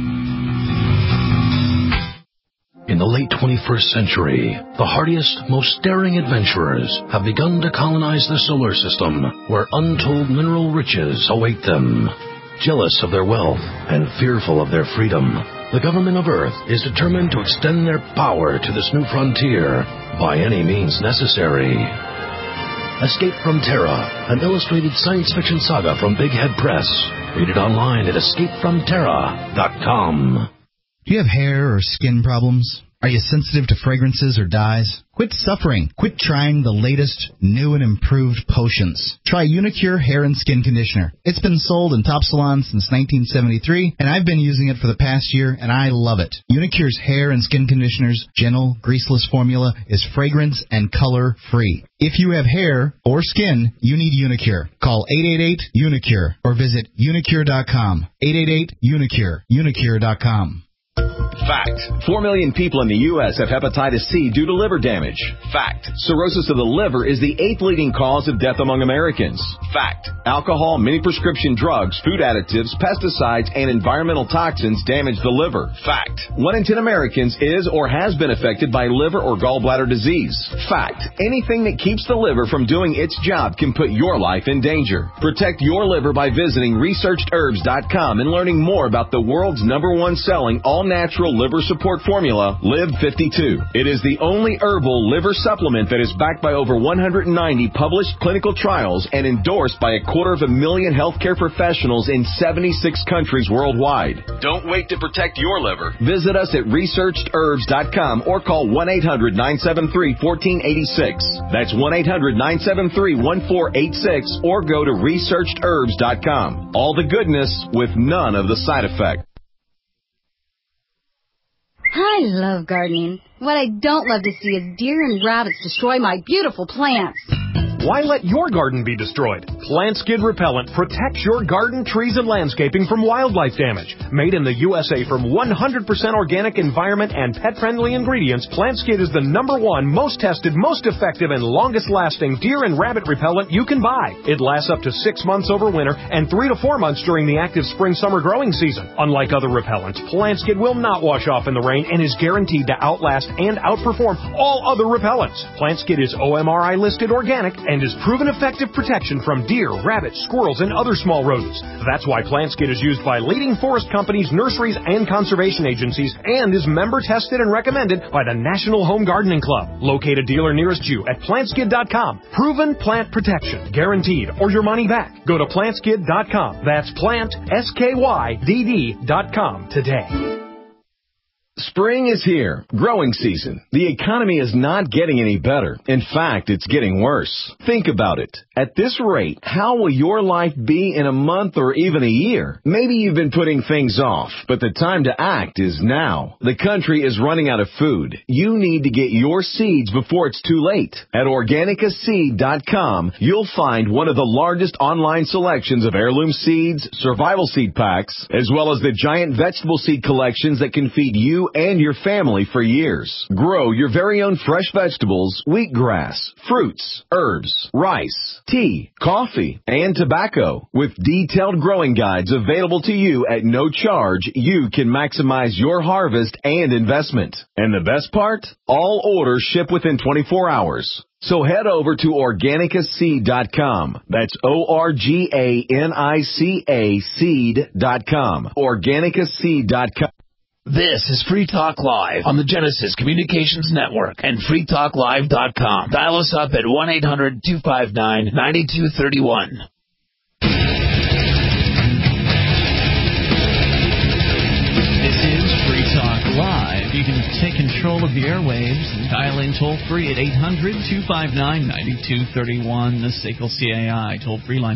Speaker 17: In the late 21st century, the hardiest, most daring adventurers have begun to colonize the solar system, where untold mineral riches await them. Jealous of their wealth and fearful of their freedom, the government of Earth is determined to extend their power to this new frontier by any means necessary. Escape from Terra, an illustrated science fiction saga from Big Head Press. Read it online at escapefromterra.com.
Speaker 4: Do you have hair or skin problems? Are you sensitive to fragrances or dyes? Quit suffering. Quit trying the latest, new and improved potions. Try Unicure Hair and Skin Conditioner. It's been sold in top salons since 1973, and I've been using it for the past year, and I love it. Unicure's hair and skin conditioner's gentle, greaseless formula is fragrance and color-free. If you have hair or skin, you need Unicure. Call 888-UNICURE or visit unicure.com. 888-UNICURE. Unicure.com.
Speaker 14: Fact. 4 million people in the U.S. have hepatitis C due to liver damage. Fact. Cirrhosis of the liver is the 8th leading cause of death among Americans. Fact. Alcohol, many prescription drugs, food additives, pesticides, and environmental toxins damage the liver. Fact. 1 in 10 Americans is or has been affected by liver or gallbladder disease. Fact. Anything that keeps the liver from doing its job can put your life in danger. Protect your liver by visiting ResearchedHerbs.com and learning more about the world's #1 selling all-natural liver support formula, Live 52. It is the only herbal liver supplement that is backed by over 190 published clinical trials and endorsed by 250,000 healthcare professionals in 76 countries worldwide. Don't wait to protect your liver. Visit us at ResearchedHerbs.com or call 1-800-973-1486. That's 1-800-973-1486 or go to ResearchedHerbs.com. All the goodness with none of the side effects.
Speaker 18: I love gardening. What I don't love to see is deer and rabbits destroy my beautiful plants.
Speaker 19: Why let your garden be destroyed? Plant Skid Repellent protects your garden, trees, and landscaping from wildlife damage. Made in the USA from 100% organic environment and pet-friendly ingredients, PlantSkid is the #1 most tested, most effective, and longest-lasting deer and rabbit repellent you can buy. It lasts up to 6 months over winter and 3 to 4 months during the active spring-summer growing season. Unlike other repellents, PlantSkid will not wash off in the rain and is guaranteed to outlast and outperform all other repellents. PlantSkid is OMRI listed organic and is proven effective protection from deer, rabbits, squirrels, and other small rodents. That's why PlantSkid is used by leading forest companies, nurseries, and conservation agencies, and is member tested and recommended by the National Home Gardening Club. Locate a dealer nearest you at plantskid.com. Proven plant protection, guaranteed, or your money back. Go to plantskid.com. That's plant, SKYDD.com today.
Speaker 14: Spring is here. Growing season. The economy is not getting any better. In fact, it's getting worse. Think about it. At this rate, how will your life be in a month or even a year? Maybe you've been putting things off, but the time to act is now. The country is running out of food. You need to get your seeds before it's too late. At Organicaseed.com, you'll find one of the largest online selections of heirloom seeds, survival seed packs, as well as the giant vegetable seed collections that can feed you and your family for years. Grow your very own fresh vegetables, wheatgrass, fruits, herbs, rice, tea, coffee, and tobacco. With detailed growing guides available to you at no charge, you can maximize your harvest and investment. And the best part? All orders ship within 24 hours. So head over to Organicaseed.com. That's ORGANICA seed.com. Organicaseed.com.
Speaker 15: This is Free Talk Live on the Genesis Communications Network and freetalklive.com. Dial us up at 1-800-259-9231.
Speaker 1: This is Free Talk Live. You can take control of the airwaves and dial in toll-free at 800-259-9231, the SACL CAI toll-free line.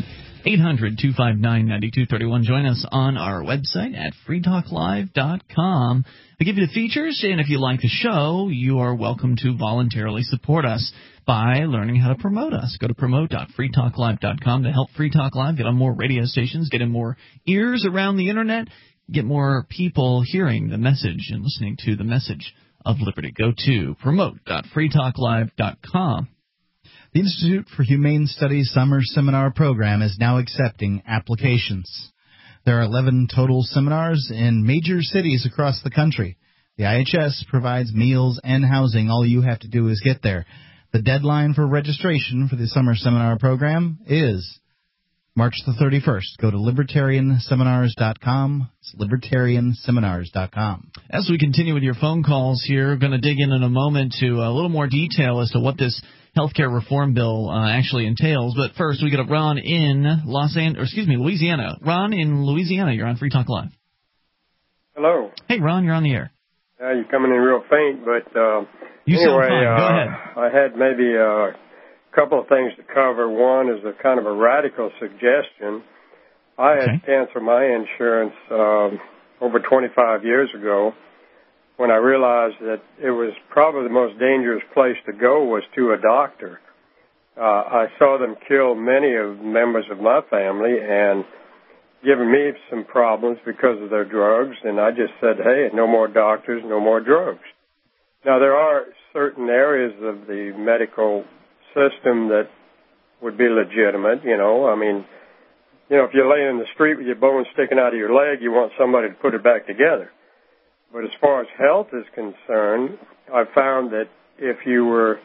Speaker 1: 800-259-9231. Join us on our website at freetalklive.com. We give you the features, and if you like the show, you are welcome to voluntarily support us by learning how to promote us. Go to promote.freetalklive.com to help Free Talk Live get on more radio stations, get in more ears around the Internet, get more people hearing the message and listening to the message of liberty. Go to promote.freetalklive.com.
Speaker 4: The Institute for Humane Studies Summer Seminar Program is now accepting applications. There are 11 total seminars in major cities across the country. The IHS provides meals and housing. All you have to do is get there. The deadline for registration for the Summer Seminar Program is March the 31st. Go to libertarianseminars.com. It's libertarianseminars.com.
Speaker 1: As we continue with your phone calls here, we're going to dig in a moment to a little more detail as to what this healthcare reform bill actually entails. But first, we got a Ron in Louisiana. Ron in Louisiana, you're on Free Talk Live.
Speaker 20: Hello.
Speaker 1: Hey, Ron, you're on the air.
Speaker 20: You're coming in real faint, but
Speaker 1: you
Speaker 20: anyway,
Speaker 1: sound fine. Go ahead.
Speaker 20: I had maybe a couple of things to cover. One is a kind of a radical suggestion. I had canceled my insurance over 25 years ago, when I realized that it was probably the most dangerous place to go was to a doctor. I saw them kill many of members of my family and giving me some problems because of their drugs, and I just said, hey, no more doctors, no more drugs. Now, there are certain areas of the medical system that would be legitimate, I mean, if you're laying in the street with your bone sticking out of your leg, you want somebody to put it back together. But as far as health is concerned, I've found that if you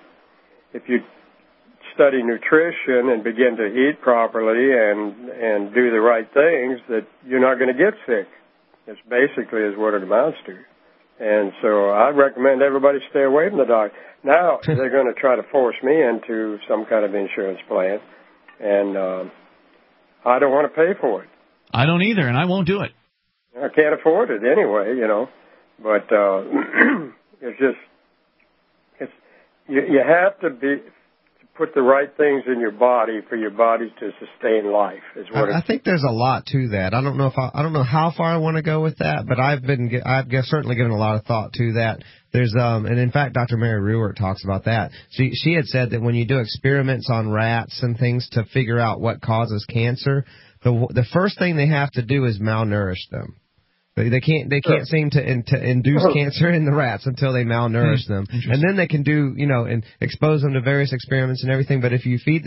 Speaker 20: study nutrition and begin to eat properly and do the right things, that you're not going to get sick. It's basically is what it amounts to. And so I recommend everybody stay away from the doctor. Now they're going to try to force me into some kind of insurance plan, and I don't want to pay for it.
Speaker 1: I don't either, and I won't do it.
Speaker 20: I can't afford it anyway, But you have to put the right things in your body for your body to sustain life.
Speaker 3: I think there's a lot to that. I don't know how far I want to go with that, but I've certainly given a lot of thought to that. There's and in fact, Dr. Mary Ruwart talks about that. She had said that when you do experiments on rats and things to figure out what causes cancer, the first thing they have to do is malnourish them. They can't seem to induce cancer in the rats until they malnourish them, and then they can do and expose them to various experiments and everything. But if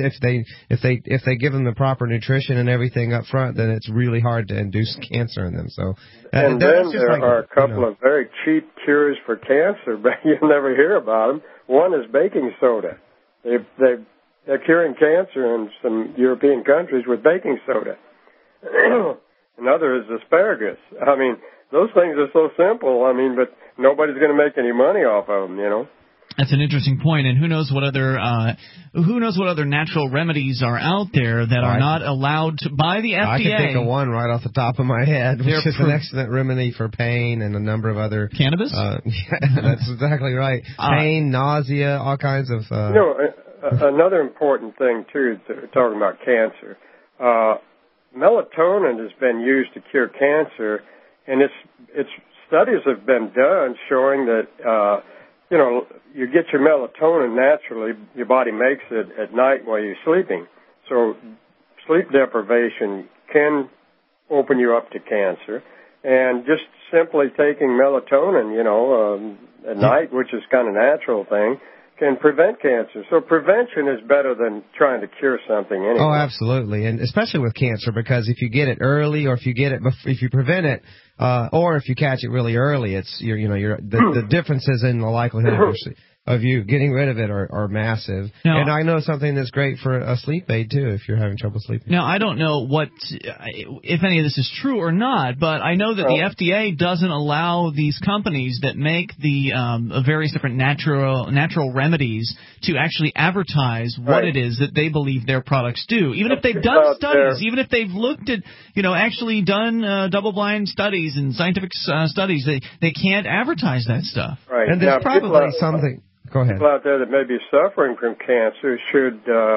Speaker 3: they give them the proper nutrition and everything up front, then it's really hard to induce cancer in them. So
Speaker 20: and then there are a couple of very cheap cures for cancer, but you'll never hear about them. One is baking soda. They're curing cancer in some European countries with baking soda. Another is asparagus. I mean, those things are so simple. I mean, but nobody's going to make any money off of them,
Speaker 1: That's an interesting point, and who knows what other natural remedies are out there that are not allowed by the FDA.
Speaker 3: I can think of one right off the top of my head, which is an excellent remedy for pain and a number of other
Speaker 1: cannabis.
Speaker 3: Yeah, that's exactly right. Pain, nausea, all kinds of.
Speaker 20: Another important thing too, talking about cancer. Melatonin has been used to cure cancer, and it's studies have been done showing that you get your melatonin naturally. Your body makes it at night while you're sleeping. So sleep deprivation can open you up to cancer, and just simply taking melatonin, at night, which is kind of a natural thing, can prevent cancer. So prevention is better than trying to cure something anyway.
Speaker 3: Oh, absolutely, and especially with cancer, because if you get it early, or if you prevent it, or if you catch it really early, it's the differences in the likelihood of you getting rid of it are massive.
Speaker 1: Now,
Speaker 3: and I know something that's great for a sleep aid too, if you're having trouble sleeping.
Speaker 1: Now, I don't know if any of this is true or not, but I know that the FDA doesn't allow these companies that make the various different natural remedies to actually advertise what it is that they believe their products do. Even if they've done studies, even if they've looked at, actually done double-blind studies and scientific studies, they can't advise that stuff.
Speaker 20: Right.
Speaker 3: And there's probably something. Go ahead.
Speaker 20: People out there that may be suffering from cancer should,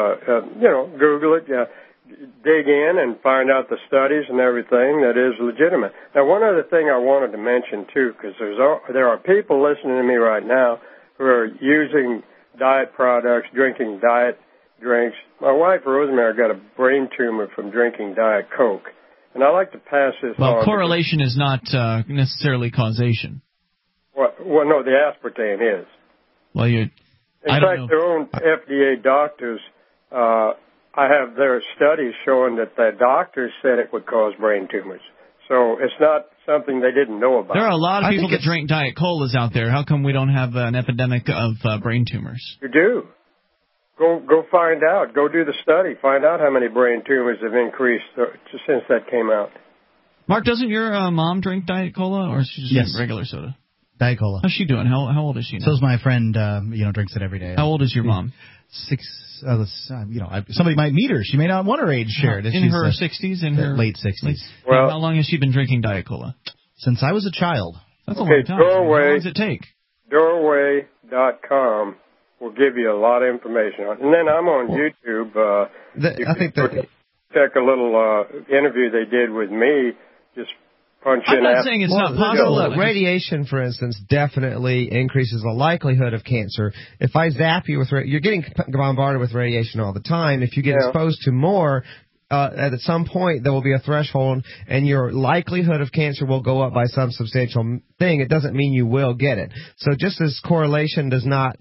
Speaker 20: Google it, dig in and find out the studies and everything that is legitimate. Now, one other thing I wanted to mention, too, because there are people listening to me right now who are using diet products, drinking diet drinks. My wife, Rosemary, got a brain tumor from drinking Diet Coke. And I like to pass this on.
Speaker 1: Well, correlation is not necessarily causation.
Speaker 20: Well, no, the aspartame is.
Speaker 1: Well,
Speaker 20: In fact, their own FDA doctors, I have their studies showing that the doctors said it would cause brain tumors. So it's not something they didn't know about.
Speaker 1: There are a lot of people that drink Diet Colas out there. How come we don't have an epidemic of brain tumors?
Speaker 20: You do. Go find out. Go do the study. Find out how many brain tumors have increased since that came out.
Speaker 1: Mark, doesn't your mom drink Diet Cola, or is she just drink regular soda?
Speaker 4: Diet Cola.
Speaker 1: How's she doing? How old is she now?
Speaker 4: So's my friend. Drinks it every day.
Speaker 1: How old is your mom?
Speaker 4: 6. Somebody might meet her. She may not want her age shared.
Speaker 1: In her 60s, in her
Speaker 4: late 60s.
Speaker 1: Well, how long has she been drinking Diet Cola?
Speaker 4: Since I was a child.
Speaker 1: That's a long time. How long does it take?
Speaker 20: Doorway.com will give you a lot of information on it. And then I'm on YouTube. Check a little interview they did with me. Just punch in.
Speaker 1: I'm not saying it's not possible.
Speaker 3: Look, radiation, for instance, definitely increases the likelihood of cancer. If I zap you with you're getting bombarded with radiation all the time. If you get exposed to more, at some point there will be a threshold, and your likelihood of cancer will go up by some substantial thing. It doesn't mean you will get it. So just as correlation does not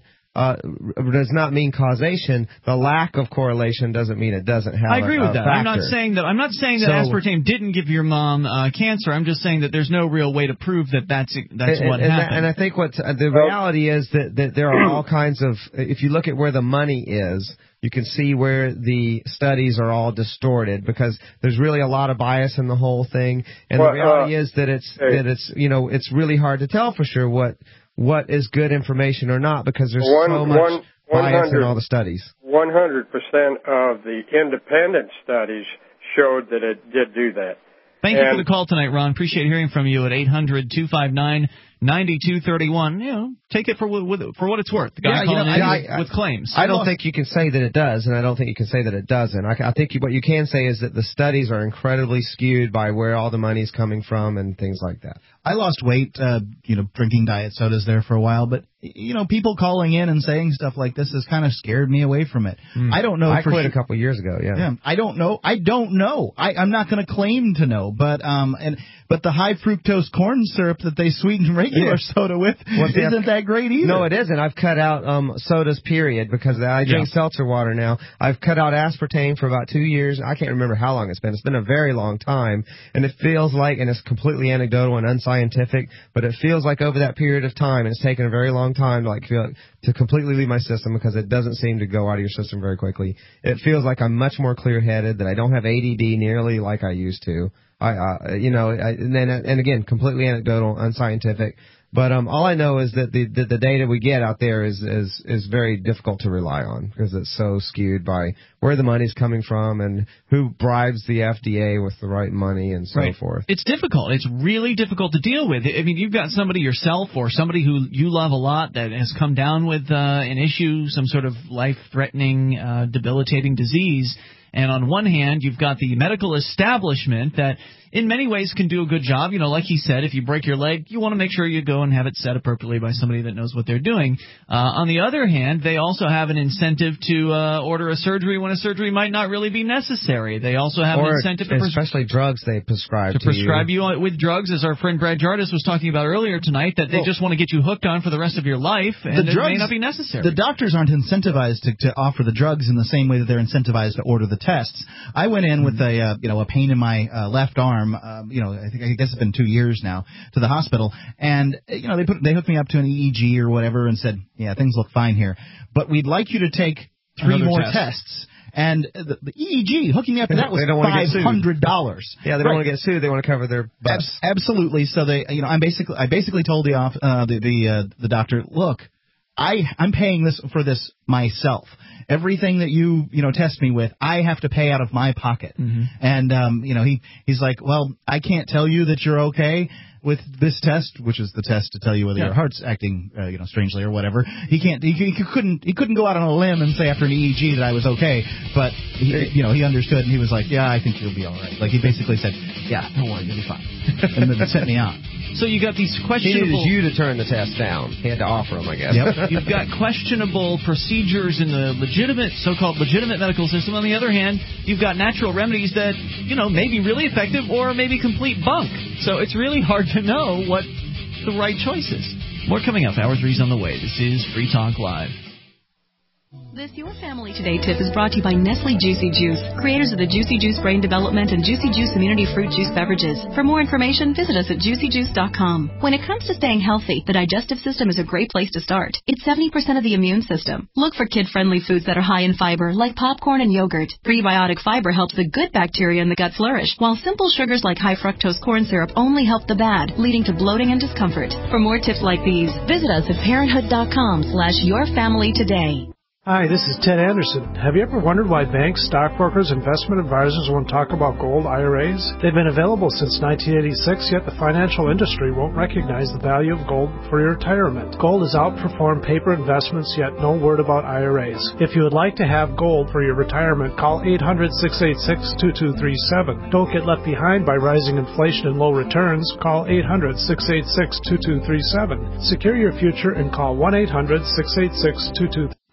Speaker 3: mean causation, the lack of correlation doesn't mean it doesn't have.
Speaker 1: I agree with that.
Speaker 3: Factor.
Speaker 1: I'm not saying that aspartame didn't give your mom cancer. I'm just saying that there's no real way to prove that that's what happened.
Speaker 3: And I think the reality is that there are all kinds of. If you look at where the money is, you can see where the studies are all distorted, because there's really a lot of bias in the whole thing. And the reality is that it's really hard to tell for sure what is good information or not, because there's so much bias in all the studies.
Speaker 20: 100% of the independent studies showed that it did do that.
Speaker 1: Thank you for the call tonight, Ron. Appreciate hearing from you at 800-259-9231. Take it for what it's worth. The guy calling in with claims.
Speaker 3: I don't think you can say that it does, and I don't think you can say that it doesn't. I think what you can say is that the studies are incredibly skewed by where all the money's coming from and things like that.
Speaker 4: I lost weight, drinking diet sodas there for a while, but people calling in and saying stuff like this has kind of scared me away from it. I don't know.
Speaker 3: I quit a couple of years ago. Yeah.
Speaker 4: I don't know. I'm not going to claim to know, but But the high fructose corn syrup that they sweeten regular soda with isn't that great either.
Speaker 3: No, it isn't. I've cut out sodas, period, because I drink seltzer water now. I've cut out aspartame for about 2 years. I can't remember how long it's been. It's been a very long time. And it feels like, and it's completely anecdotal and unscientific, but it feels like over that period of time, and it's taken a very long time to completely leave my system because it doesn't seem to go out of your system very quickly. It feels like I'm much more clear-headed, that I don't have ADD nearly like I used to. And again, completely anecdotal, unscientific. But all I know is that the data we get out there is very difficult to rely on because it's so skewed by where the money's coming from and who bribes the FDA with the right money and so forth.
Speaker 1: It's difficult. It's really difficult to deal with. I mean, you've got somebody yourself or somebody who you love a lot that has come down with an issue, some sort of life-threatening, debilitating disease. And on one hand, you've got the medical establishment that in many ways can do a good job. You know, like he said, if you break your leg, you want to make sure you go and have it set appropriately by somebody that knows what they're doing. On the other hand, they also have an incentive to order a surgery when a surgery might not really be necessary. They also have an incentive to
Speaker 3: especially drugs they prescribe to
Speaker 1: prescribe you with drugs, as our friend Brad Jardis was talking about earlier tonight, that they just want to get you hooked on for the rest of your life, and it may not be necessary.
Speaker 4: The doctors aren't incentivized to offer the drugs in the same way that they're incentivized to order the tests. I went in with a pain in my left arm, I guess it's been 2 years now, to the hospital, and they hooked me up to an EEG or whatever and said, yeah, things look fine here, but we'd like you to take 3 more tests. And the EEG, hooking me up to that was $500.
Speaker 3: Yeah, they don't want to get sued. They want to cover their butts.
Speaker 4: Absolutely. So I basically told the doctor, look, I'm paying for this myself. Everything that you test me with, I have to pay out of my pocket. Mm-hmm. And he's like, well, I can't tell you that you're okay with this test, which is the test to tell you whether your heart's acting strangely or whatever. He couldn't go out on a limb and say after an EEG that I was okay, but he understood, and he was like, yeah, I think you'll be all right. Like, he basically said, yeah, don't worry, you'll be fine, and then sent me on.
Speaker 1: So you got these questionable...
Speaker 3: He needed you to turn the test down. He had to offer them, I guess.
Speaker 1: Yep. You've got questionable procedures in the so-called legitimate medical system. On the other hand, you've got natural remedies that, may be really effective or maybe complete bunk. So it's really hard to know what the right choice is. More coming up. Hour 3's on the way. This is Free Talk Live.
Speaker 21: This Your Family Today tip is brought to you by Nestle Juicy Juice, creators of the Juicy Juice Brain Development and Juicy Juice Immunity Fruit Juice beverages. For more information, visit us at juicyjuice.com. When it comes to staying healthy, the digestive system is a great place to start. It's 70% of the immune system. Look for kid-friendly foods that are high in fiber, like popcorn and yogurt. Prebiotic fiber helps the good bacteria in the gut flourish, while simple sugars like high fructose corn syrup only help the bad, leading to bloating and discomfort. For more tips like these, visit us at parenthood.com/yourfamilytoday.
Speaker 8: Hi, this is Ted Anderson. Have you ever wondered why banks, stockbrokers, investment advisors won't talk about gold IRAs? They've been available since 1986, yet the financial industry won't recognize the value of gold for your retirement. Gold has outperformed paper investments, yet no word about IRAs. If you would like to have gold for your retirement, call 800-686-2237. Don't get left behind by rising inflation and low returns. Call 800-686-2237. Secure your future and call 1-800-686-2237.